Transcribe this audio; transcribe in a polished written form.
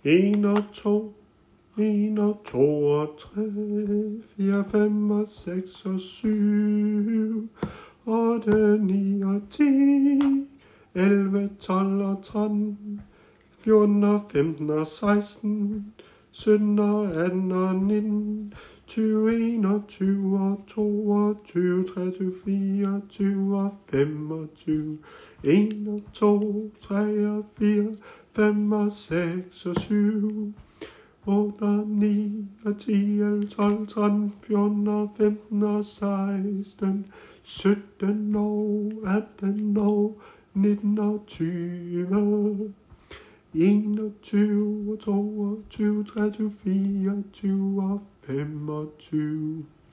1 og 2, 1 og 2 og 3, 4, 5 og 6 og 7, 8, 9 og 10, 11, 12 og 13, 14 og 15 og 16, 17 og 18 og 19, 20, 21 og 22, 23, 24 og 25, 1 og 2, 3 og 4, 5 og 6 og 7, 8 og 9 og 10, 11, 12, 13, 14 og 15 og 16, 17 og 18 og 19 og 20, 21 og 22, 23, 24 og 25.